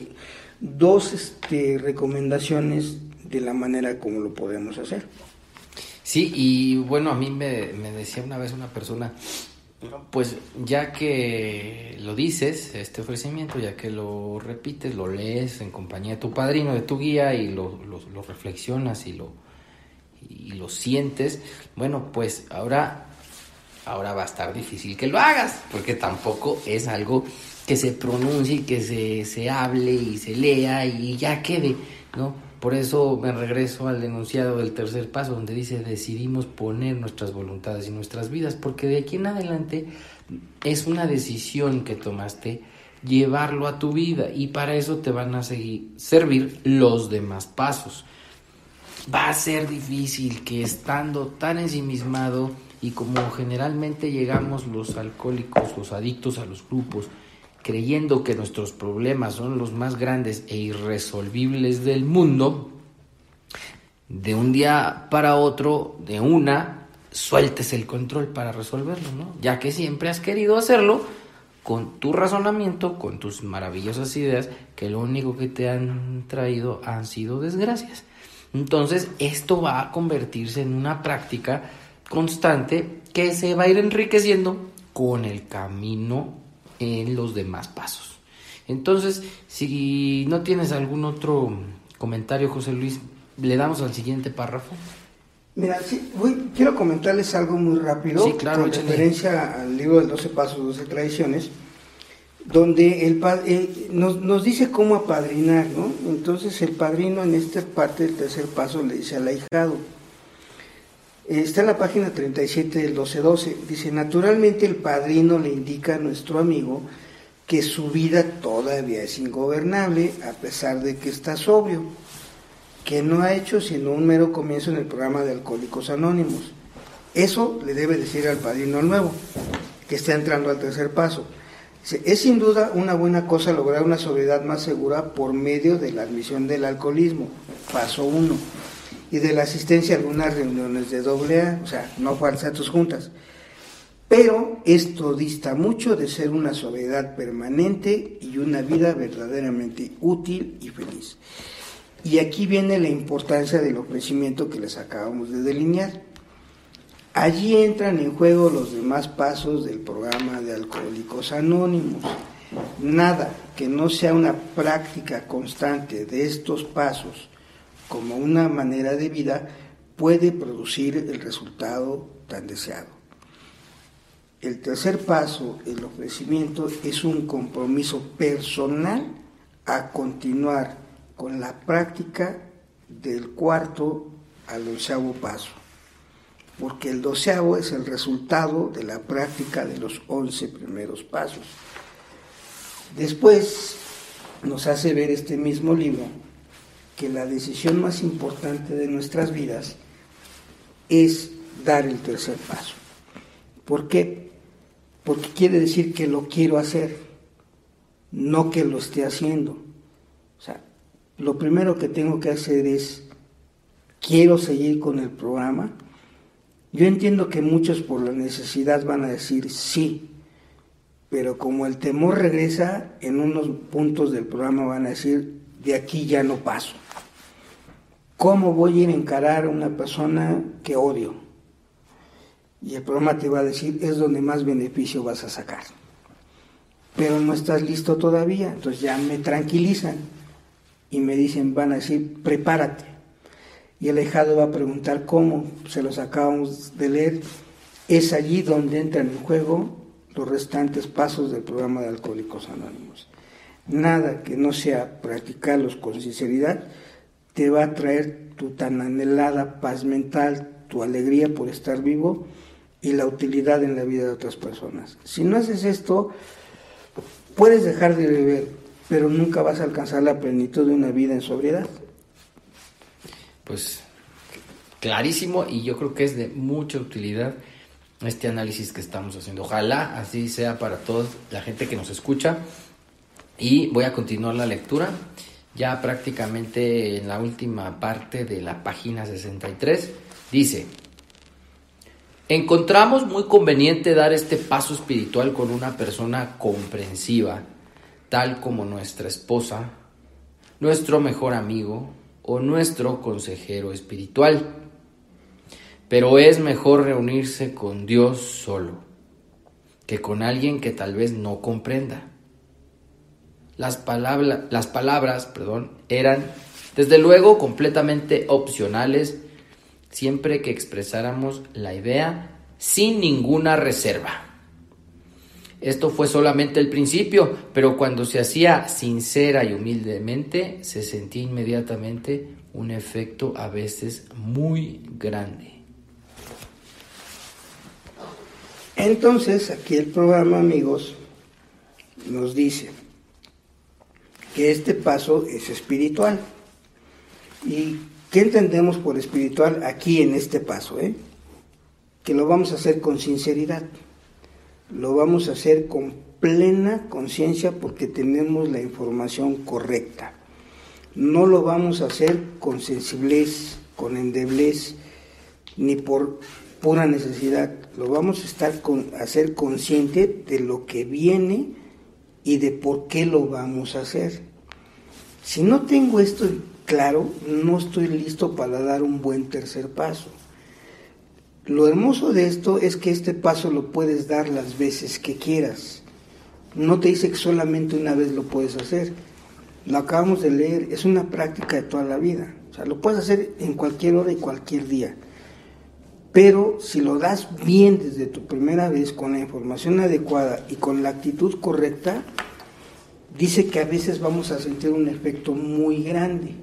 dos recomendaciones de la manera como lo podemos hacer. Sí, y bueno, a mí me decía una vez una persona, pues ya que lo dices, este ofrecimiento, ya que lo repites, lo lees en compañía de tu padrino, de tu guía, y lo reflexionas y lo sientes, bueno, pues ahora va a estar difícil que lo hagas, porque tampoco es algo que se pronuncie y que se hable y se lea y ya quede, ¿no? Por eso me regreso al enunciado del tercer paso, donde dice: decidimos poner nuestras voluntades y nuestras vidas, porque de aquí en adelante es una decisión que tomaste llevarlo a tu vida, y para eso te van a servir los demás pasos. Va a ser difícil que, estando tan ensimismado, y como generalmente llegamos los alcohólicos, los adictos a los grupos, creyendo que nuestros problemas son los más grandes e irresolvibles del mundo, de un día para otro, sueltes el control para resolverlo, ¿no? Ya que siempre has querido hacerlo con tu razonamiento, con tus maravillosas ideas, que lo único que te han traído han sido desgracias. Entonces, esto va a convertirse en una práctica constante que se va a ir enriqueciendo con el camino en los demás pasos. Entonces, si no tienes algún otro comentario, José Luis, le damos al siguiente párrafo. Mira, sí, quiero comentarles algo muy rápido, sí, claro, con referencia al libro de 12 Pasos, 12 Tradiciones, donde nos dice cómo apadrinar, ¿no? Entonces el padrino, en esta parte del tercer paso, le dice al ahijado. Está en la página 37 del 12:12. Dice: naturalmente el padrino le indica a nuestro amigo que su vida todavía es ingobernable, a pesar de que está sobrio, que no ha hecho sino un mero comienzo en el programa de Alcohólicos Anónimos. Eso le debe decir al padrino nuevo, que está entrando al tercer paso. Dice: es sin duda una buena cosa lograr una sobriedad más segura por medio de la admisión del alcoholismo, paso 1, y de la asistencia a algunas reuniones de AA, o sea, no falsa a tus juntas. Pero esto dista mucho de ser una sobriedad permanente y una vida verdaderamente útil y feliz. Y aquí viene la importancia del ofrecimiento que les acabamos de delinear. Allí entran en juego los demás pasos del programa de Alcohólicos Anónimos. Nada que no sea una práctica constante de estos pasos como una manera de vida puede producir el resultado tan deseado. El tercer paso, el ofrecimiento, es un compromiso personal a continuar con la práctica del 4º al 11º paso, porque el 12º es el resultado de la práctica de los 11 primeros pasos. Después nos hace ver este mismo libro que la decisión más importante de nuestras vidas es dar el tercer paso. ¿Por qué? Porque quiere decir que lo quiero hacer, no que lo esté haciendo. O sea, lo primero que tengo que hacer es: quiero seguir con el programa. Yo entiendo que muchos por la necesidad van a decir sí, pero como el temor regresa, en unos puntos del programa van a decir, de aquí ya no paso. ¿Cómo voy a ir a encarar a una persona que odio? Y el programa te va a decir, es donde más beneficio vas a sacar. Pero no estás listo todavía, entonces ya me tranquilizan y me dicen, van a decir, prepárate. Y el ahijado va a preguntar cómo, se los acabamos de leer, es allí donde entran en juego los restantes pasos del programa de Alcohólicos Anónimos. Nada que no sea practicarlos con sinceridad te va a traer tu tan anhelada paz mental, tu alegría por estar vivo y la utilidad en la vida de otras personas. Si no haces esto, puedes dejar de beber, pero nunca vas a alcanzar la plenitud de una vida en sobriedad. Pues clarísimo, y yo creo que es de mucha utilidad este análisis que estamos haciendo. Ojalá así sea para toda la gente que nos escucha. Y voy a continuar la lectura, ya prácticamente en la última parte de la página 63. Dice: encontramos muy conveniente dar este paso espiritual con una persona comprensiva, tal como nuestra esposa, nuestro mejor amigo o nuestro consejero espiritual. Pero es mejor reunirse con Dios solo que con alguien que tal vez no comprenda. Las palabras, eran desde luego completamente opcionales, siempre que expresáramos la idea sin ninguna reserva. Esto fue solamente el principio, pero cuando se hacía sincera y humildemente, se sentía inmediatamente un efecto a veces muy grande. Entonces, aquí el programa, amigos, nos dice que este paso es espiritual. ¿Y qué entendemos por espiritual aquí en este paso? Que lo vamos a hacer con sinceridad, lo vamos a hacer con plena conciencia porque tenemos la información correcta. No lo vamos a hacer con sensiblez, con endeblez, ni por pura necesidad. Lo vamos a hacer consciente de lo que viene y de por qué lo vamos a hacer. Si no tengo esto claro, no estoy listo para dar un buen tercer paso. Lo hermoso de esto es que este paso lo puedes dar las veces que quieras. No te dice que solamente una vez lo puedes hacer. Lo acabamos de leer, es una práctica de toda la vida. O sea, lo puedes hacer en cualquier hora y cualquier día. Pero si lo das bien desde tu primera vez, con la información adecuada y con la actitud correcta, dice que a veces vamos a sentir un efecto muy grande.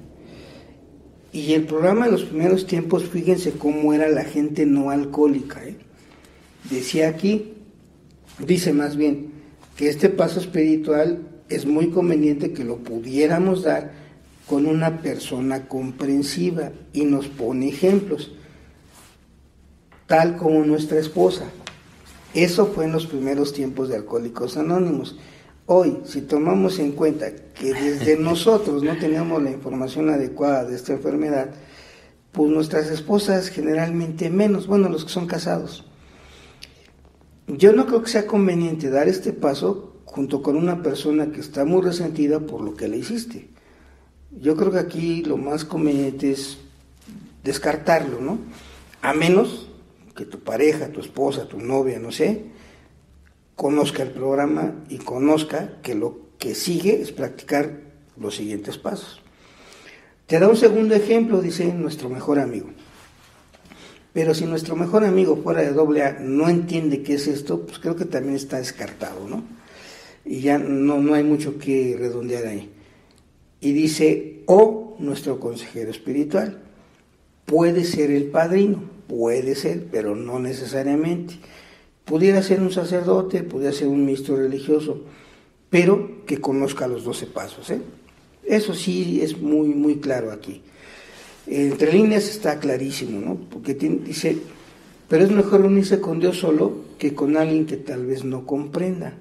Y el programa en los primeros tiempos, fíjense cómo era la gente no alcohólica. Decía aquí, dice más bien, que este paso espiritual es muy conveniente que lo pudiéramos dar con una persona comprensiva, y nos pone ejemplos, tal como nuestra esposa. Eso fue en los primeros tiempos de Alcohólicos Anónimos. Hoy, si tomamos en cuenta que desde nosotros no teníamos la información adecuada de esta enfermedad, pues nuestras esposas generalmente menos, los que son casados. Yo no creo que sea conveniente dar este paso junto con una persona que está muy resentida por lo que le hiciste. Yo creo que aquí lo más conveniente es descartarlo, ¿no? A menos que tu pareja, tu esposa, tu novia, no sé, conozca el programa y conozca que lo que sigue es practicar los siguientes pasos. Te da un segundo ejemplo, dice nuestro mejor amigo. Pero si nuestro mejor amigo fuera de AA no entiende qué es esto, pues creo que también está descartado, ¿no? Y ya no hay mucho que redondear ahí. Y dice, o nuestro consejero espiritual. Puede ser el padrino, puede ser, pero no necesariamente. Pudiera ser un sacerdote, pudiera ser un ministro religioso, pero que conozca los 12 pasos. Eso sí es muy, muy claro aquí. Entre líneas está clarísimo, ¿no? Porque dice, pero es mejor unirse con Dios solo que con alguien que tal vez no comprenda.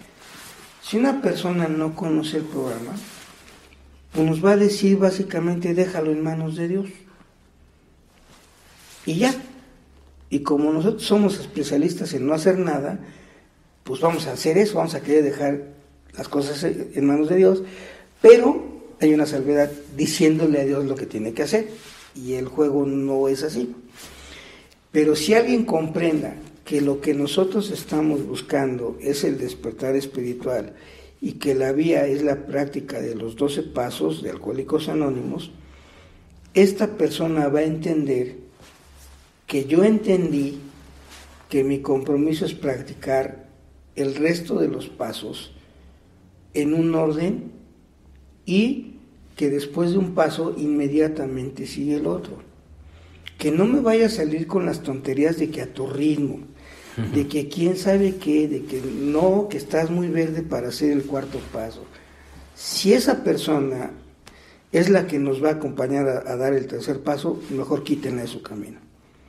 Si una persona no conoce el programa, pues nos va a decir básicamente, déjalo en manos de Dios. Y ya. Y como nosotros somos especialistas en no hacer nada, pues vamos a hacer eso, vamos a querer dejar las cosas en manos de Dios, pero hay una salvedad, diciéndole a Dios lo que tiene que hacer, y el juego no es así. Pero si alguien comprenda que lo que nosotros estamos buscando es el despertar espiritual y que la vía es la práctica de los 12 pasos de Alcohólicos Anónimos, esta persona va a entender que yo entendí que mi compromiso es practicar el resto de los pasos en un orden y que después de un paso inmediatamente sigue el otro. Que no me vaya a salir con las tonterías de que a tu ritmo, de que quién sabe qué, de que no, que estás muy verde para hacer el cuarto paso. Si esa persona es la que nos va a acompañar a dar el tercer paso, mejor quítenla de su camino.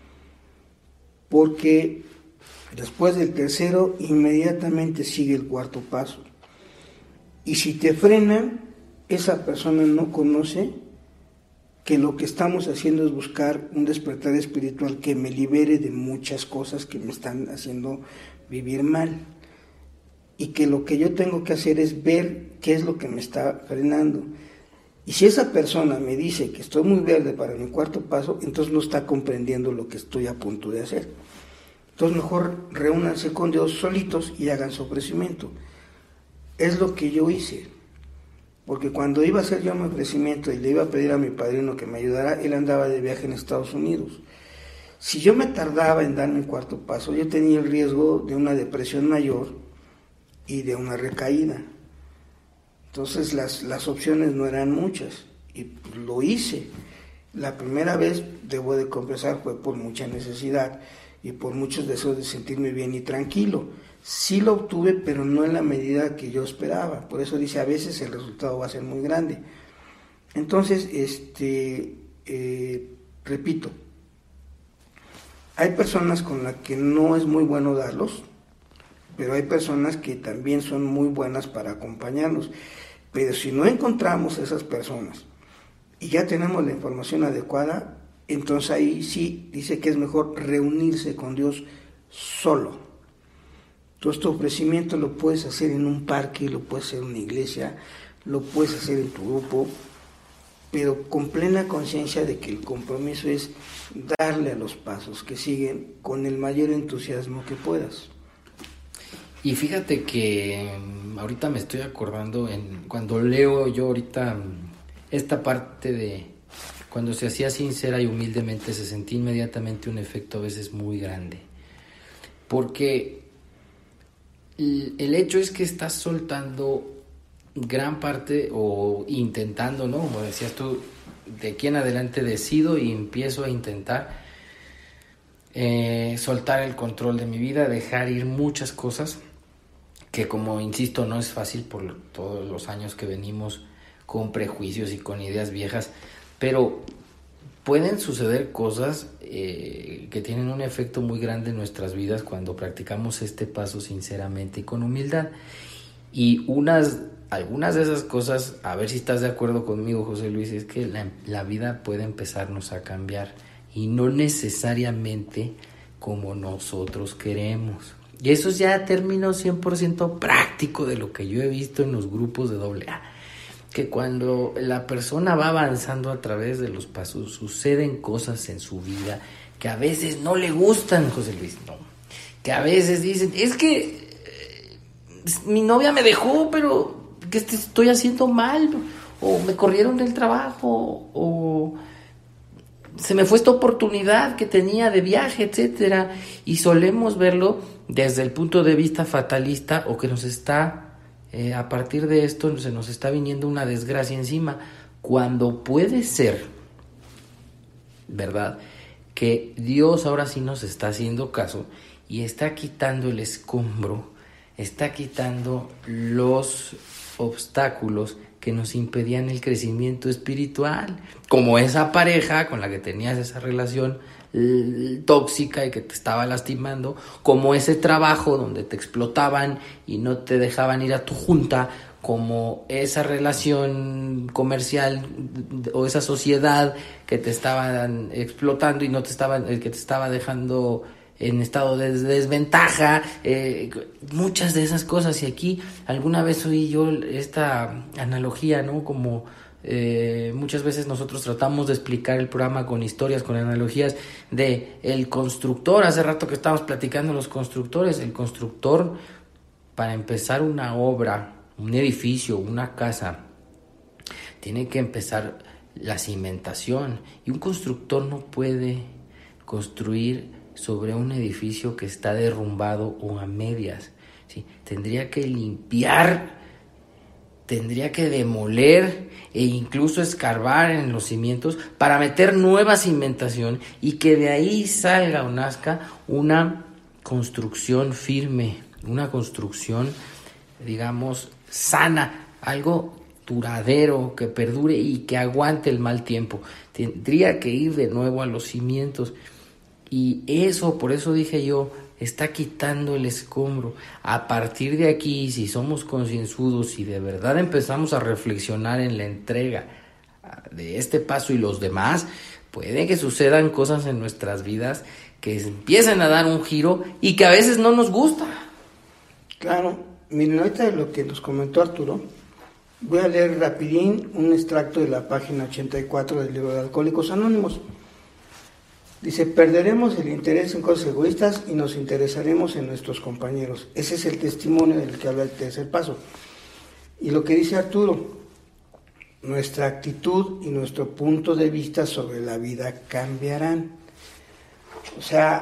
Porque después del tercero, inmediatamente sigue el cuarto paso. Y si te frenan, esa persona no conoce que lo que estamos haciendo es buscar un despertar espiritual que me libere de muchas cosas que me están haciendo vivir mal. Y que lo que yo tengo que hacer es ver qué es lo que me está frenando. Y si esa persona me dice que estoy muy verde para mi cuarto paso, entonces no está comprendiendo lo que estoy a punto de hacer. Entonces mejor reúnanse con Dios solitos y hagan su ofrecimiento. Es lo que yo hice. Porque cuando iba a hacer yo mi ofrecimiento y le iba a pedir a mi padrino que me ayudara, él andaba de viaje en Estados Unidos. Si yo me tardaba en dar mi cuarto paso, yo tenía el riesgo de una depresión mayor y de una recaída. Entonces las opciones no eran muchas y lo hice. La primera vez, debo de confesar, fue por mucha necesidad y por muchos deseos de sentirme bien y tranquilo. Sí lo obtuve, pero no en la medida que yo esperaba. Por eso dice, a veces el resultado va a ser muy grande. Entonces, repito, hay personas con las que no es muy bueno darlos, pero hay personas que también son muy buenas para acompañarnos. Pero si no encontramos esas personas y ya tenemos la información adecuada, entonces ahí sí dice que es mejor reunirse con Dios solo. Entonces tu ofrecimiento lo puedes hacer en un parque, lo puedes hacer en una iglesia, lo puedes hacer en tu grupo, pero con plena conciencia de que el compromiso es darle a los pasos que siguen con el mayor entusiasmo que puedas. Y fíjate que ahorita me estoy acordando cuando leo yo ahorita esta parte de cuando se hacía sincera y humildemente, se sentía inmediatamente un efecto a veces muy grande. Porque el hecho es que estás soltando gran parte o intentando, ¿no? Como decías tú, de aquí en adelante decido y empiezo a intentar soltar el control de mi vida, dejar ir muchas cosas que, como insisto, no es fácil por todos los años que venimos con prejuicios y con ideas viejas, pero pueden suceder cosas que tienen un efecto muy grande en nuestras vidas cuando practicamos este paso sinceramente y con humildad. Y algunas de esas cosas, a ver si estás de acuerdo conmigo, José Luis, es que la vida puede empezarnos a cambiar y no necesariamente como nosotros queremos. Y eso es ya término 100% práctico de lo que yo he visto en los grupos de AA. Que cuando la persona va avanzando a través de los pasos, suceden cosas en su vida que a veces no le gustan, José Luis, no. Que a veces dicen, es que mi novia me dejó, pero que estoy haciendo mal, o me corrieron del trabajo, o se me fue esta oportunidad que tenía de viaje, etcétera. Y solemos verlo desde el punto de vista fatalista, o que nos está a partir de esto se nos está viniendo una desgracia encima, cuando puede ser, ¿verdad?, que Dios ahora sí nos está haciendo caso y está quitando el escombro, está quitando los obstáculos que nos impedían el crecimiento espiritual, como esa pareja con la que tenías esa relación tóxica y que te estaba lastimando, como ese trabajo donde te explotaban y no te dejaban ir a tu junta, como esa relación comercial o esa sociedad que te estaban explotando y que te estaba dejando en estado de desventaja, muchas de esas cosas. Y aquí alguna vez oí yo esta analogía, ¿no? Como muchas veces nosotros tratamos de explicar el programa con historias, con analogías de el constructor. Hace rato que estábamos platicando los constructores. El constructor, para empezar una obra, un edificio, una casa, tiene que empezar la cimentación, y un constructor no puede construir sobre un edificio que está derrumbado o a medias, ¿sí? Tendría que limpiar, tendría que demoler e incluso escarbar en los cimientos para meter nueva cimentación y que de ahí salga o nazca una construcción firme, una construcción, digamos, sana, algo duradero, que perdure y que aguante el mal tiempo. Tendría que ir de nuevo a los cimientos. Y eso, por eso dije yo, está quitando el escombro. A partir de aquí, si somos concienzudos y de verdad empezamos a reflexionar en la entrega de este paso y los demás, puede que sucedan cosas en nuestras vidas que empiecen a dar un giro y que a veces no nos gusta. Claro, miren, ahorita de lo que nos comentó Arturo, voy a leer rapidín un extracto de la página 84 del libro de Alcohólicos Anónimos. Dice: perderemos el interés en cosas egoístas y nos interesaremos en nuestros compañeros. Ese es el testimonio del que habla el tercer paso. Y lo que dice Arturo: nuestra actitud y nuestro punto de vista sobre la vida cambiarán. O sea,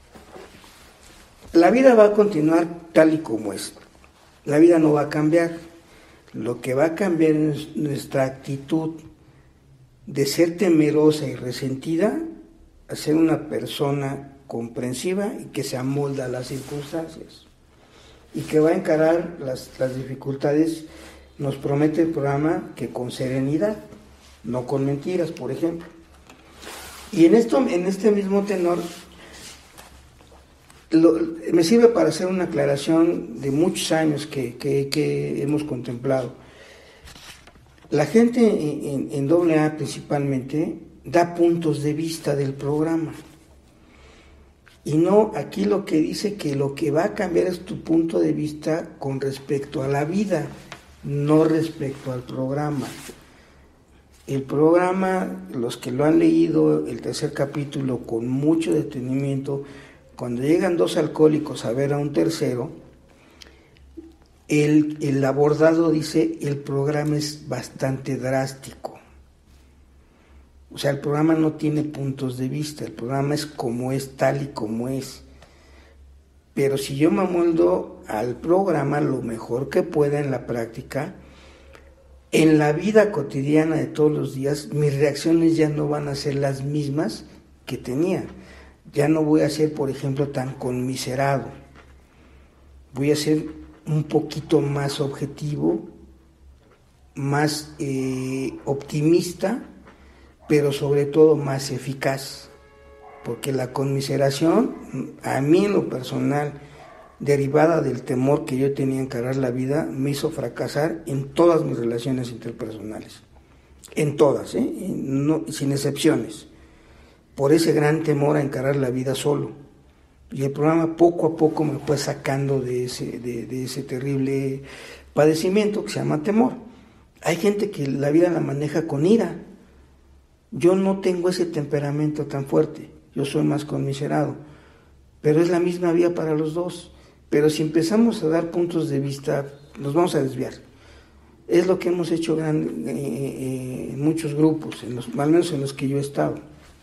la vida va a continuar tal y como es. La vida no va a cambiar. Lo que va a cambiar es nuestra actitud de ser temerosa y resentida a ser una persona comprensiva y que se amolda a las circunstancias y que va a encarar las dificultades. Nos promete el programa que con serenidad, no con mentiras, por ejemplo. Y en este mismo tenor, me sirve para hacer una aclaración de muchos años que hemos contemplado. La gente en AA principalmente da puntos de vista del programa. Y no, aquí lo que dice que lo que va a cambiar es tu punto de vista con respecto a la vida, no respecto al programa. El programa, los que lo han leído, el tercer capítulo, con mucho detenimiento, cuando llegan dos alcohólicos a ver a un tercero, el abordado dice: el programa es bastante drástico. O sea, el programa no tiene puntos de vista, el programa es como es, tal y como es. Pero si yo me amoldo al programa lo mejor que pueda en la práctica, en la vida cotidiana de todos los días, mis reacciones ya no van a ser las mismas que tenía. Ya no voy a ser, por ejemplo, tan conmiserado. Voy a ser un poquito más objetivo, más optimista, pero sobre todo más eficaz. Porque la conmiseración, a mí en lo personal, derivada del temor que yo tenía a encarar la vida, me hizo fracasar en todas mis relaciones interpersonales. En todas, no, sin excepciones. Por ese gran temor a encarar la vida solo. Y el programa poco a poco me fue sacando de ese terrible padecimiento que se llama temor. Hay gente que la vida la maneja con ira. Yo no tengo ese temperamento tan fuerte, yo soy más conmiserado, pero es la misma vía para los dos. Pero si empezamos a dar puntos de vista, nos vamos a desviar. Es lo que hemos hecho en muchos grupos, al menos en los que yo he estado.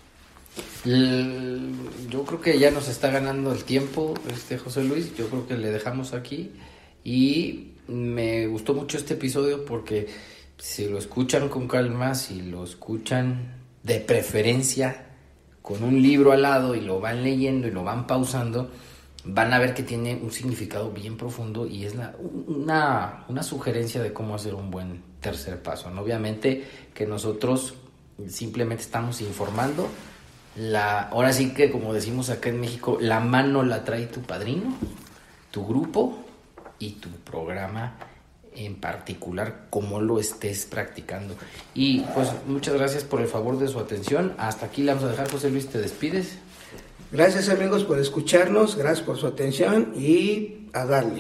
Yo creo que ya nos está ganando el tiempo, José Luis. Yo creo que le dejamos aquí. Y me gustó mucho este episodio porque si lo escuchan con calma, si lo escuchan de preferencia con un libro al lado y lo van leyendo y lo van pausando, van a ver que tiene un significado bien profundo y es una sugerencia de cómo hacer un buen tercer paso, ¿no? Obviamente que nosotros simplemente estamos informando. Ahora sí que, como decimos acá en México, la mano la trae tu padrino, tu grupo y tu programa en particular cómo lo estés practicando. Y pues muchas gracias por el favor de su atención. Hasta aquí la vamos a dejar. José Luis, ¿te despides? Gracias amigos por escucharnos, gracias por su atención y a darle.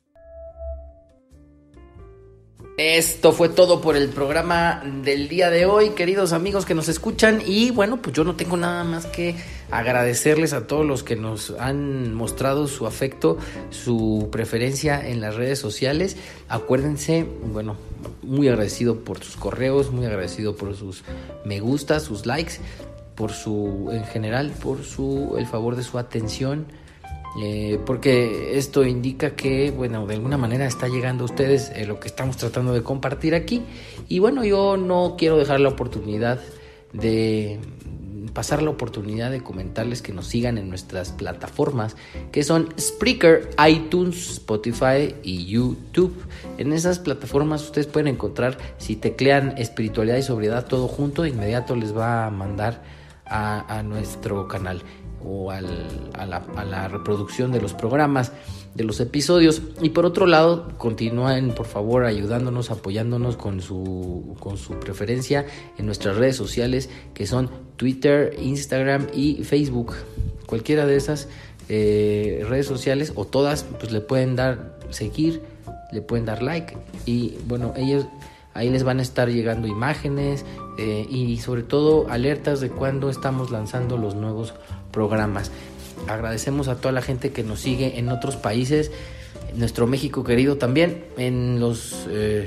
Esto fue todo por el programa del día de hoy, queridos amigos que nos escuchan. Y bueno, pues yo no tengo nada más que agradecerles a todos los que nos han mostrado su afecto, su preferencia en las redes sociales. Acuérdense, bueno, muy agradecido por sus correos, muy agradecido por sus me gusta, sus likes, en general, por el favor de su atención. Porque esto indica que, bueno, de alguna manera está llegando a ustedes lo que estamos tratando de compartir aquí. Y bueno, yo no quiero dejar la oportunidad de comentarles que nos sigan en nuestras plataformas, que son Spreaker, iTunes, Spotify y YouTube. En esas plataformas ustedes pueden encontrar, si teclean espiritualidad y sobriedad todo junto, de inmediato les va a mandar a nuestro canal o a la reproducción de los programas, de los episodios. Y por otro lado, continúen por favor ayudándonos, apoyándonos con su preferencia en nuestras redes sociales, que son Twitter, Instagram y Facebook. Cualquiera de esas redes sociales o todas, pues le pueden dar seguir, le pueden dar like, y bueno, ellos ahí les van a estar llegando imágenes y sobre todo alertas de cuando estamos lanzando los nuevos programas. Agradecemos a toda la gente que nos sigue en otros países, nuestro México querido también, en los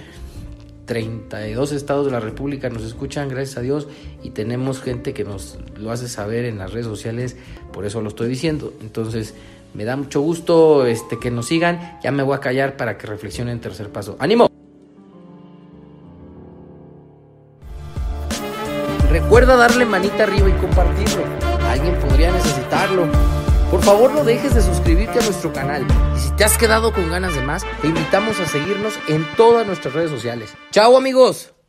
32 estados de la República nos escuchan, gracias a Dios, y tenemos gente que nos lo hace saber en las redes sociales, por eso lo estoy diciendo. Entonces me da mucho gusto que nos sigan. Ya me voy a callar para que reflexionen en tercer paso. ¡Ánimo! Recuerda darle manita arriba y compartirlo. Alguien podría necesitarlo. Por favor, no dejes de suscribirte a nuestro canal. Y si te has quedado con ganas de más, te invitamos a seguirnos en todas nuestras redes sociales. ¡Chao, amigos!